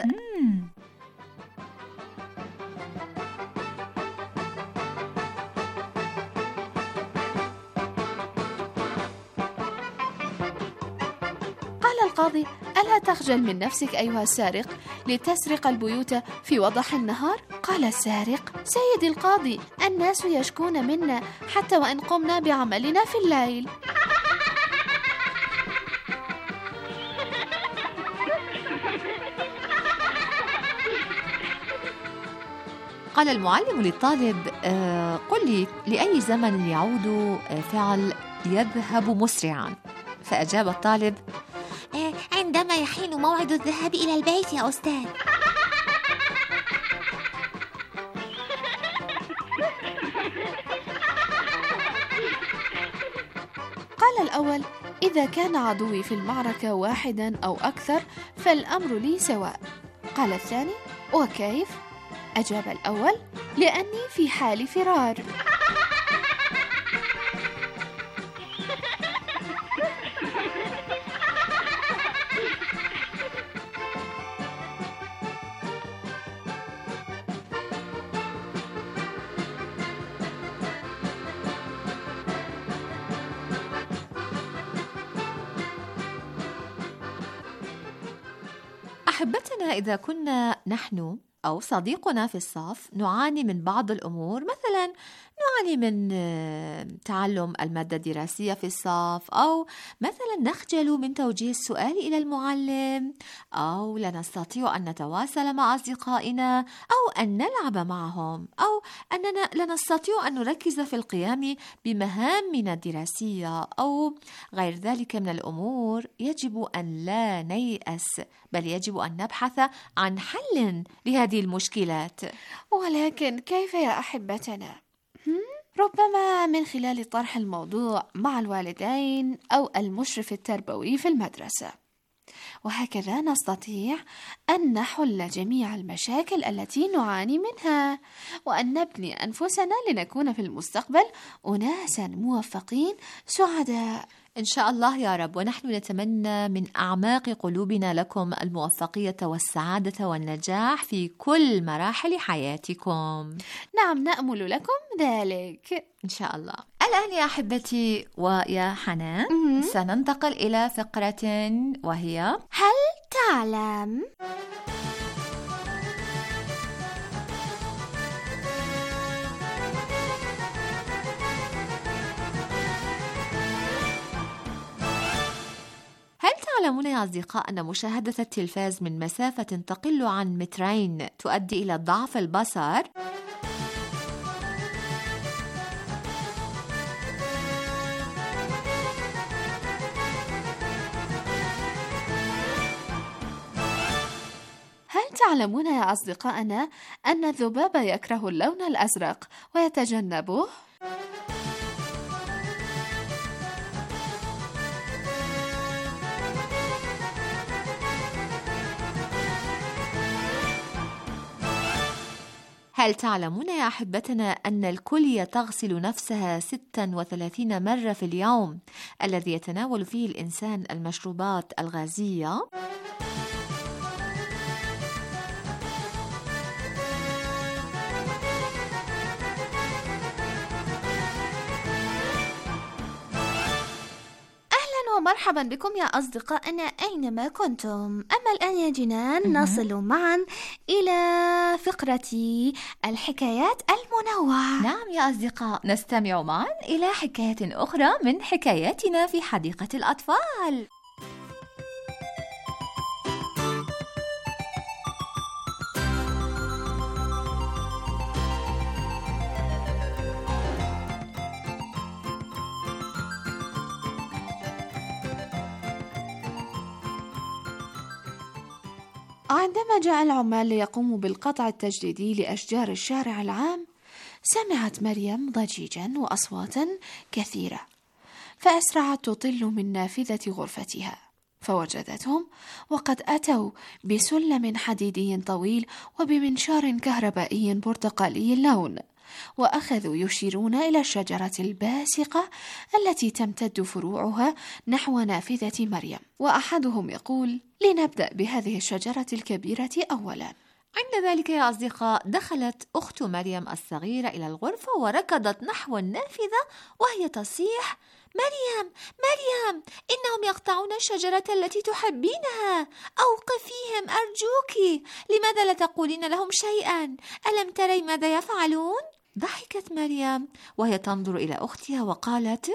قال القاضي: ألا تخجل من نفسك أيها السارق لتسرق البيوت في وضح النهار؟ قال السارق: سيدي القاضي، الناس يشكون منا حتى وإن قمنا بعملنا في الليل. قال المعلم للطالب: آه قل لي لأي زمن يعود آه فعل يذهب مسرعا؟ فأجاب الطالب: آه عندما يحين موعد الذهاب إلى البيت يا أستاذ. قال الأول: إذا كان عدوي في المعركة واحدا أو أكثر فالأمر لي سواء. قال الثاني: وكيف؟ أجاب الأول: لأني في حال فرار. أحبتنا، إذا كنا نحن أو صديقنا في الصف نعاني من بعض الأمور، مثلا نعاني من تعلم المادة الدراسية في الصف، أو مثلا نخجل من توجيه السؤال إلى المعلم، أو لا نستطيع أن نتواصل مع أصدقائنا، أو أن نلعب معهم، أو أننا لا نستطيع أن نركز في القيام بمهامنا الدراسية، أو غير ذلك من الأمور، يجب أن لا نيأس، بل يجب أن نبحث عن حل لهذه المشكلات. ولكن كيف يا أحبتنا؟ ربما من خلال طرح الموضوع مع الوالدين أو المشرف التربوي في المدرسة، وهكذا نستطيع أن نحل جميع المشاكل التي نعاني منها، وأن نبني أنفسنا لنكون في المستقبل أناسا موفقين سعداء إن شاء الله يا رب. ونحن نتمنى من أعماق قلوبنا لكم الموفقية والسعادة والنجاح في كل مراحل حياتكم. نعم، نأمل لكم ذلك إن شاء الله. الآن يا أحبتي ويا حنان سننتقل إلى فقرة وهي هل تعلم؟ تعلمون يا أصدقاء أن مشاهدة التلفاز من مسافة تقل عن مترين تؤدي إلى ضعف البصر؟ هل تعلمون يا أصدقائنا أن الذباب يكره اللون الأزرق ويتجنبه؟ هل تعلمون يا أحبتنا أن الكلية تغسل نفسها ستة وثلاثين مرة في اليوم الذي يتناول فيه الإنسان المشروبات الغازية؟ ومرحبا بكم يا أصدقائنا أينما كنتم. أما الآن يا جنان نصل معا إلى فقرة الحكايات المنوعة. نعم يا أصدقاء، نستمع معا إلى حكاية أخرى من حكاياتنا في حديقة الأطفال. عندما جاء العمال ليقوموا بالقطع التجديدي لأشجار الشارع العام، سمعت مريم ضجيجا وأصواتا كثيرة، فأسرعت تطل من نافذة غرفتها، فوجدتهم وقد أتوا بسلم حديدي طويل وبمنشار كهربائي برتقالي اللون، وأخذوا يشيرون إلى الشجرة الباسقة التي تمتد فروعها نحو نافذة مريم. وأحدهم يقول: لنبدأ بهذه الشجرة الكبيرة أولا. عند ذلك يا أصدقاء دخلت أخت مريم الصغيرة إلى الغرفة وركضت نحو النافذة وهي تصيح: مريم مريم، إنهم يقطعون الشجرة التي تحبينها، أوقفيهم أرجوك، لماذا لا تقولين لهم شيئا؟ ألم تري ماذا يفعلون؟ ضحكت مريم وهي تنظر إلى أختها وقالت: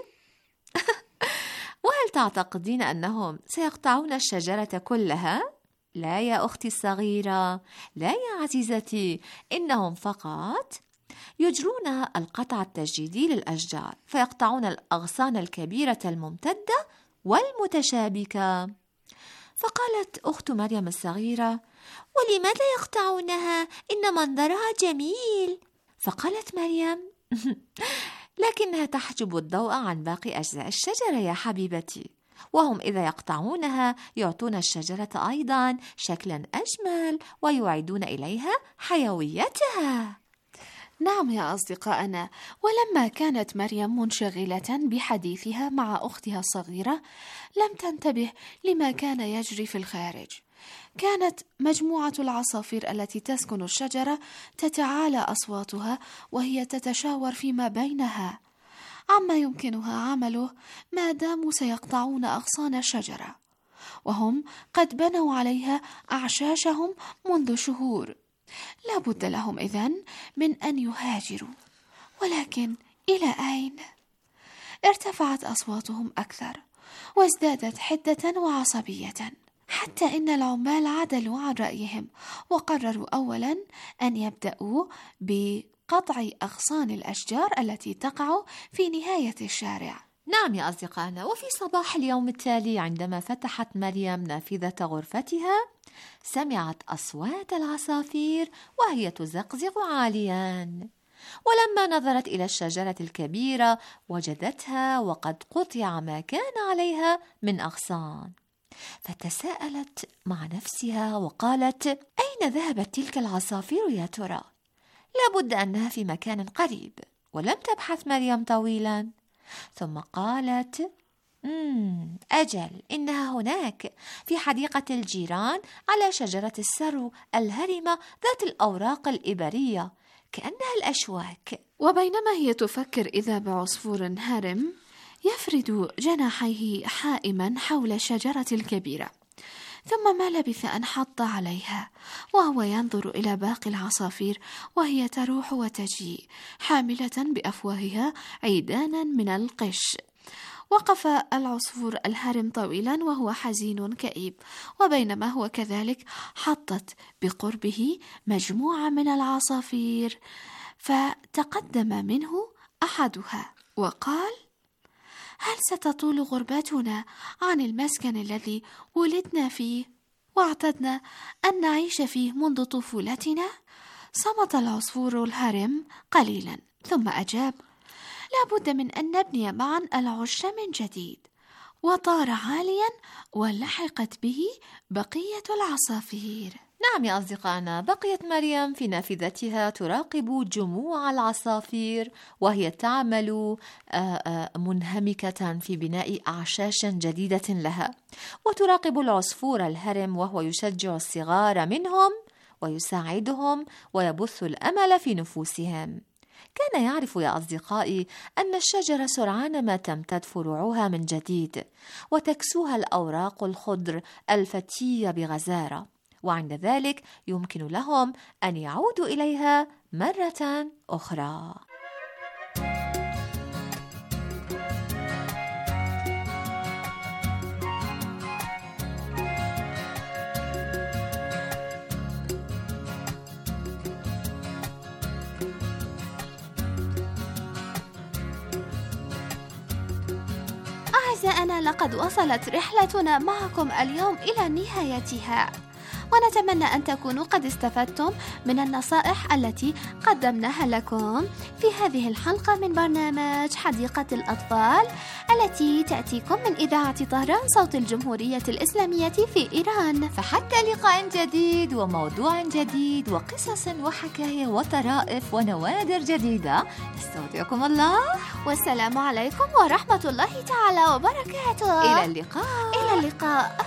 وهل تعتقدين أنهم سيقطعون الشجرة كلها؟ لا يا أختي الصغيرة، لا يا عزيزتي، إنهم فقط يجرون القطع التجديدي للأشجار، فيقطعون الأغصان الكبيرة الممتدة والمتشابكة. فقالت أخت مريم الصغيرة: ولماذا يقطعونها؟ إن منظرها جميل. فقالت مريم: لكنها تحجب الضوء عن باقي أجزاء الشجرة يا حبيبتي، وهم إذا يقطعونها يعطون الشجرة أيضا شكلا أجمل ويعيدون إليها حيويتها. نعم يا أصدقائنا، ولما كانت مريم منشغلة بحديثها مع أختها الصغيرة لم تنتبه لما كان يجري في الخارج. كانت مجموعة العصافير التي تسكن الشجرة تتعالى أصواتها وهي تتشاور فيما بينها عما يمكنها عمله ما داموا سيقطعون أغصان الشجرة، وهم قد بنوا عليها أعشاشهم منذ شهور. لا بد لهم إذن من أن يهاجروا، ولكن إلى أين؟ ارتفعت أصواتهم أكثر وازدادت حدة وعصبية، حتى إن العمال عدلوا عن رأيهم وقرروا أولا أن يبدأوا بقطع أغصان الأشجار التي تقع في نهاية الشارع. نعم يا أصدقائنا، وفي صباح اليوم التالي عندما فتحت مريم نافذة غرفتها سمعت أصوات العصافير وهي تزقزق عاليا، ولما نظرت إلى الشجرة الكبيرة وجدتها وقد قطع ما كان عليها من أغصان، فتساءلت مع نفسها وقالت: أين ذهبت تلك العصافير يا ترى؟ لابد أنها في مكان قريب. ولم تبحث مريم طويلا، ثم قالت: مم أجل، إنها هناك في حديقة الجيران على شجرة السرو الهرمة ذات الأوراق الإبرية كأنها الأشواك. وبينما هي تفكر إذا بعصفور هارم يفرد جناحيه حائما حول الشجرة الكبيرة، ثم ما لبث أن حط عليها وهو ينظر إلى باقي العصافير وهي تروح وتجيء حاملة بأفواهها عيدانا من القش. وقف العصفور الهرم طويلا وهو حزين كئيب، وبينما هو كذلك حطت بقربه مجموعة من العصافير، فتقدم منه أحدها وقال: هل ستطول غربتنا عن المسكن الذي ولدنا فيه واعتدنا أن نعيش فيه منذ طفولتنا؟ صمت العصفور الهرم قليلا ثم أجاب: لا بد من أن نبني معا العش من جديد. وطار عاليا ولحقت به بقية العصافير. نعم يا أصدقائنا، بقيت مريم في نافذتها تراقب جموع العصافير وهي تعمل منهمكة في بناء أعشاش جديدة لها، وتراقب العصفور الهرم وهو يشجع الصغار منهم ويساعدهم ويبث الأمل في نفوسهم. كان يعرف يا أصدقائي أن الشجرة سرعان ما تمتد فروعها من جديد وتكسوها الأوراق الخضر الفتية بغزارة، وعند ذلك يمكن لهم أن يعودوا إليها مرة أخرى. أعزائنا، لقد وصلت رحلتنا معكم اليوم إلى نهايتها، ونتمنى أن تكونوا قد استفدتم من النصائح التي قدمناها لكم في هذه الحلقة من برنامج حديقة الأطفال التي تأتيكم من إذاعة طهران صوت الجمهورية الإسلامية في إيران. فحتى لقاء جديد وموضوع جديد وقصص وحكاية وطرائف ونوادر جديدة، نستودعكم الله، والسلام عليكم ورحمة الله تعالى وبركاته. إلى اللقاء. إلى اللقاء.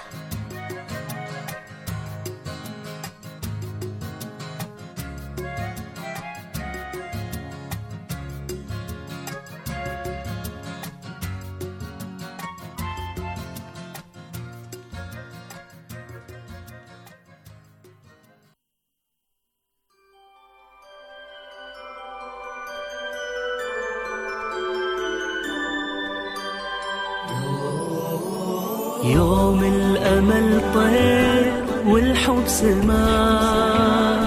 يوم الأمل طير والحب سماء،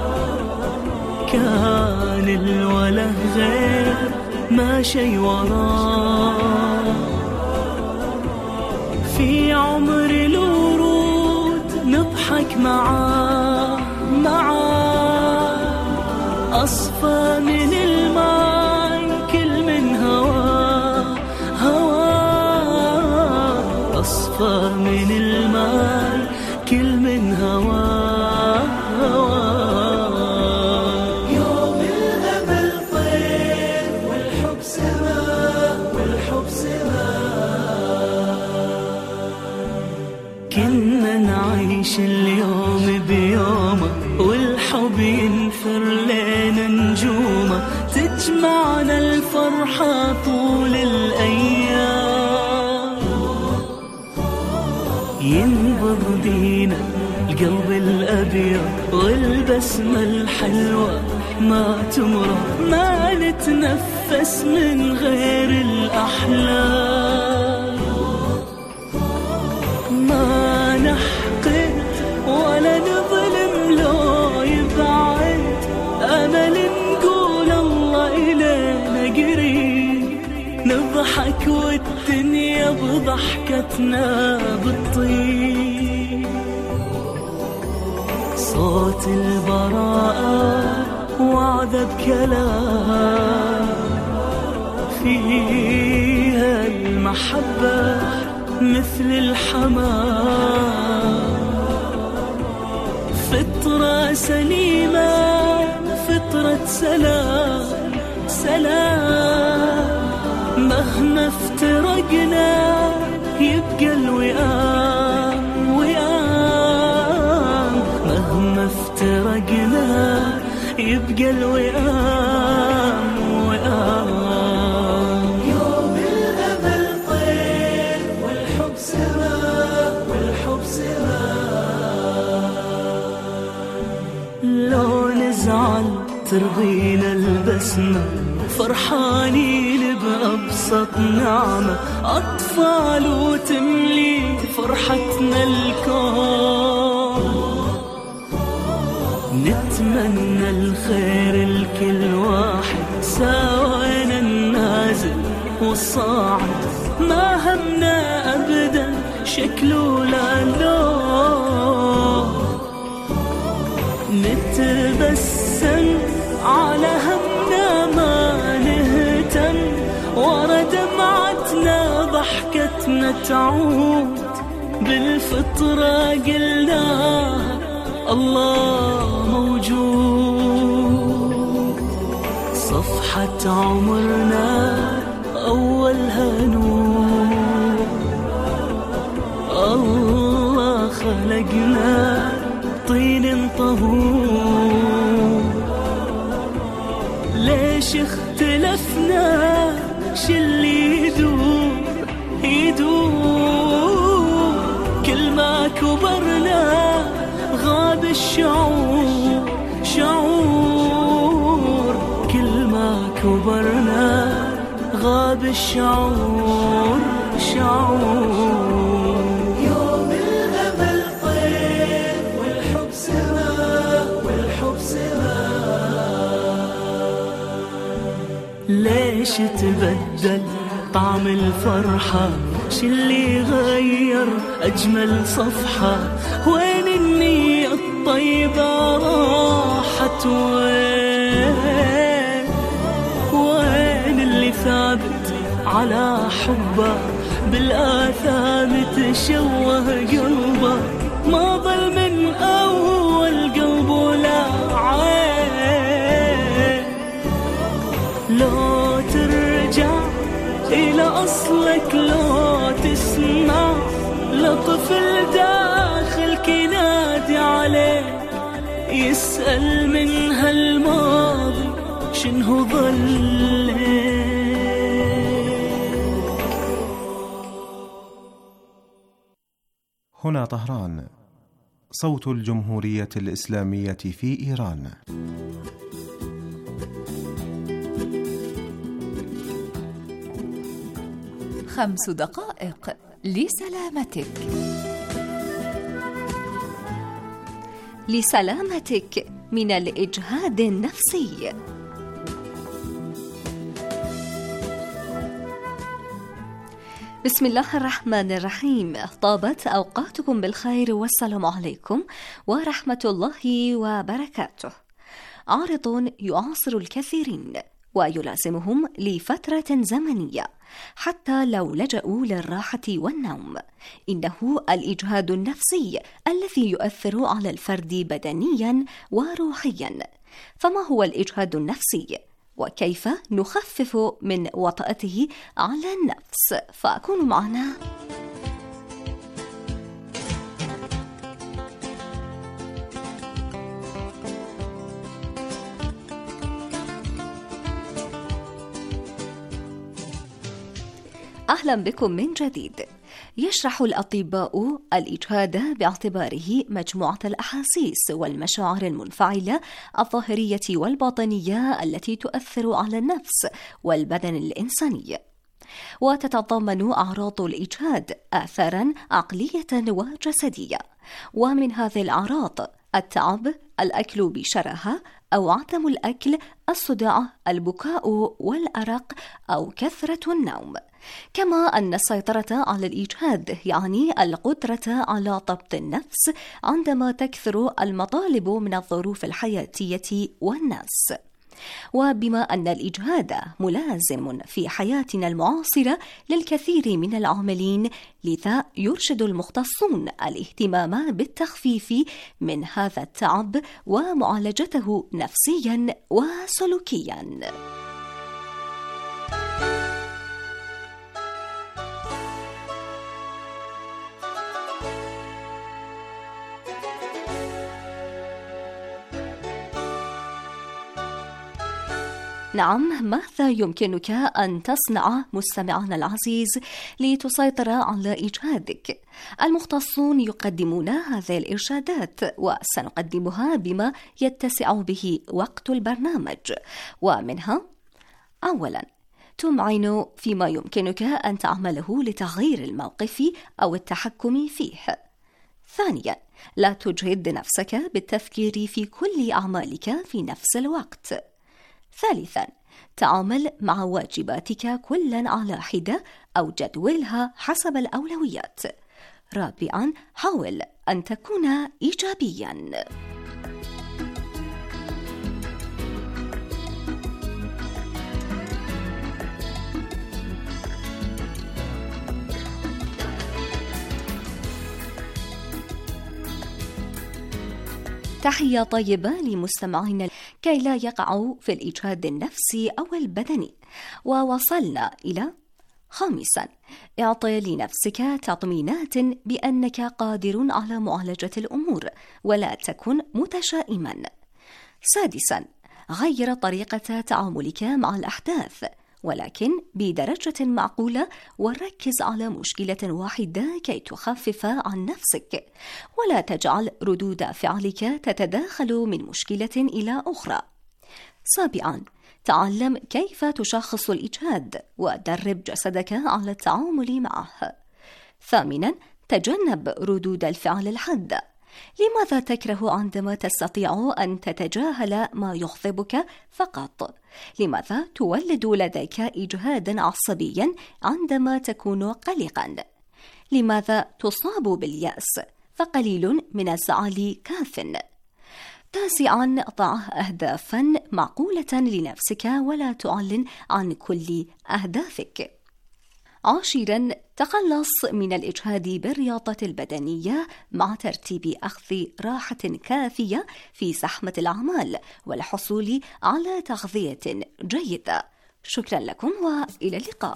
كان الوله غير ما شي وراه، في عمر الورود نضحك معاه معاه، أصفى من الماء كل من هواه هواه، أصفى من الماء كل من هواه هواه. يوم الأمل طير والحب سماء والحب سماء، كنا نعيش اليوم بيومه والحب ينفر لنا نجومه، تجمعنا الفرحة طول الأيام، ينبض بينا القلب الأبيض والبسمة الحلوة ما تمرض، ما نتنفس من غير الأحلام، ما نحقد ولا نظلم لو يبعد، أمل نقول الله إلينا قريب، نضحك والدنيا بضحكتنا بالطيب، صوت البراءة وعد بكلام، فيها المحبة مثل الحمام، فطرة سليمة فطرة سلام سلام، مهما افترقنا يبقى الوئام وئام، مهما افترقنا يبقى الوئام وئام. يوم الأمل طير والحب سماء والحب سماء، لو نزعل ترضينا البسمة فرحانين بأبسط نعمة، أطفال وتملي فرحتنا الكون. نتمنى الخير لكل واحد، سوانا النازل والصاعد، ما همنا أبدا شكل ولا لون. نتبسم على همنا ما نهتم، ورا دمعتنا ضحكتنا تعود. بالفطرة قلناها الله موجود، صفحة عمرنا أولها نور. الله خلقنا طين طهور، ليش اختلفنا شلي يدور يدور. كل ما كبرنا غاب الشعور شعور، كل ما كبرنا غاب الشعور شعور. يوم الأمل طير والحب سما والحب سما. ليش تبدل طعم الفرحة؟ شلي غير أجمل صفحة؟ وين النية الطيبة راحت؟ وين وين اللي ثابت على حبه بالآثام تشوه قلبه؟ ما ظل من أول قلب ولا عين. لو ترجع إلى أصلك، لو تسمع لطفل داخل كنادي عليه، يسأل من هالماضي شنو ظل. هنا طهران، صوت الجمهورية الإسلامية في إيران. خمس دقائق لسلامتك. لسلامتك من الإجهاد النفسي. بسم الله الرحمن الرحيم. طابت أوقاتكم بالخير والسلام عليكم ورحمة الله وبركاته. عارض يعاصر الكثيرين ويلازمهم لفترة زمنية حتى لو لجأوا للراحة والنوم، إنه الإجهاد النفسي الذي يؤثر على الفرد بدنياً وروحياً. فما هو الإجهاد النفسي؟ وكيف نخفف من وطأته على النفس؟ فأكونوا معنا. أهلا بكم من جديد. يشرح الأطباء الإجهاد باعتباره مجموعة الأحاسيس والمشاعر المنفعلة الظاهرية والباطنية التي تؤثر على النفس والبدن الإنساني. وتتضمن أعراض الإجهاد آثاراً عقلية وجسدية، ومن هذه الأعراض التعب، الأكل بشراهة أو عدم الأكل، الصداع، البكاء والأرق أو كثرة النوم. كما أن السيطرة على الإجهاد يعني القدرة على ضبط النفس عندما تكثر المطالب من الظروف الحياتية والناس. وبما أن الإجهاد ملازم في حياتنا المعاصرة للكثير من العاملين، لذا يرشد المختصون الاهتمام بالتخفيف من هذا التعب ومعالجته نفسيا وسلوكيا. نعم، ماذا يمكنك أن تصنع مستمعنا العزيز لتسيطر على إجهادك؟ المختصون يقدمون هذه الإرشادات وسنقدمها بما يتسع به وقت البرنامج، ومنها: أولاً، تمعن فيما يمكنك أن تعمله لتغيير الموقف أو التحكم فيه. ثانياً، لا تجهد نفسك بالتفكير في كل أعمالك في نفس الوقت. ثالثاً، تعامل مع واجباتك كلاً على حدة أو جدولها حسب الأولويات. رابعاً، حاول أن تكون إيجابياً. تحية طيبة لمستمعينا كي لا يقعوا في الإجهاد النفسي أو البدني. ووصلنا إلى خامساً، اعطي لنفسك تطمينات بأنك قادر على معالجة الأمور ولا تكن متشائماً. سادساً، غير طريقة تعاملك مع الأحداث ولكن بدرجة معقولة، وركز على مشكلة واحدة كي تخفف عن نفسك، ولا تجعل ردود فعلك تتداخل من مشكلة إلى أخرى. سابعاً، تعلم كيف تشخص الإجهاد ودرب جسدك على التعامل معه. ثامناً، تجنب ردود الفعل الحادة. لماذا تكره عندما تستطيع أن تتجاهل ما يغضبك فقط؟ لماذا تولد لديك إجهادا عصبيا عندما تكون قلقا؟ لماذا تصاب باليأس؟ فقليل من الزعل كاف. تاسعا، ضع أهدافا معقولة لنفسك ولا تعلن عن كل أهدافك. عاشرا، تخلص من الإجهاد بالرياضة البدنية مع ترتيب أخذ راحة كافية في زحمة الأعمال والحصول على تغذية جيدة. شكرا لكم وإلى اللقاء.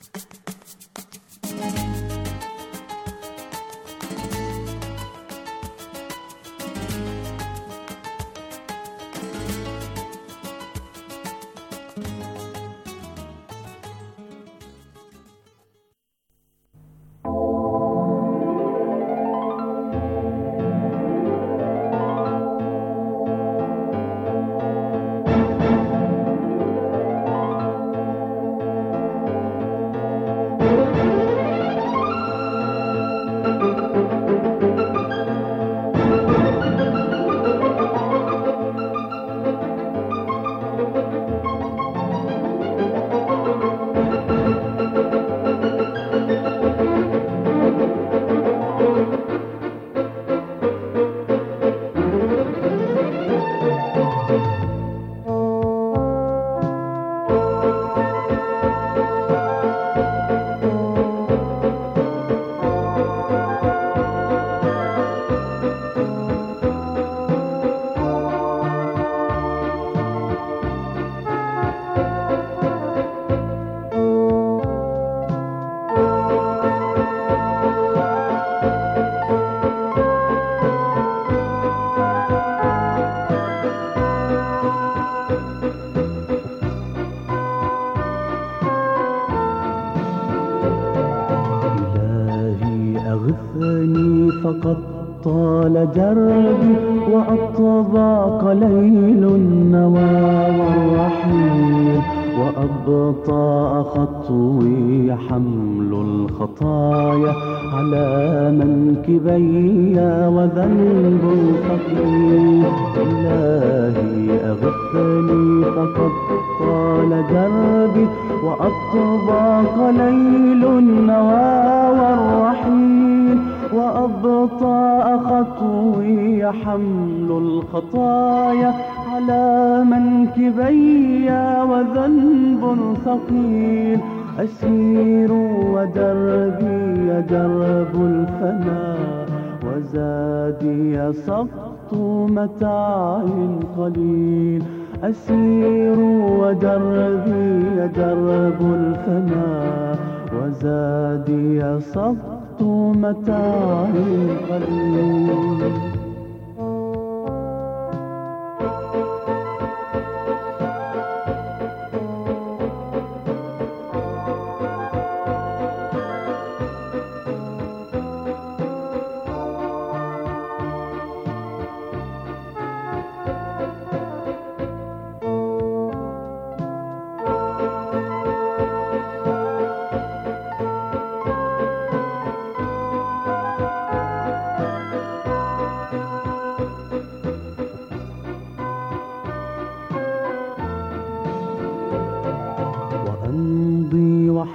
فقد طال دربي وأطبق ليل النوى والرحيل وأبطأ خطوي حمل الخطايا على منكبي وذنب ثقيل. إلهي أغثني فقد طال دربي وأطبق ليل النوى والرحيل وأبطأ خطوي حمل الخطايا على منكبي وذنب ثقيل. أسير ودربي درب الفناء وزادي سقط متاع قليل. أسير ودربي درب الفناء وزادي سقط متاع قليل.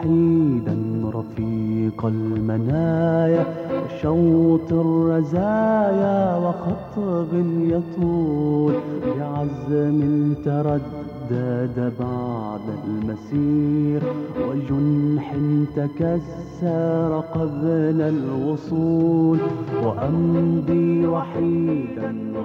وحيدا رفيق المنايا وشوط الرزايا وخطب يطول بعزم تردد بعد المسير وجنح تكسر قبل الوصول وأمضي وحيدا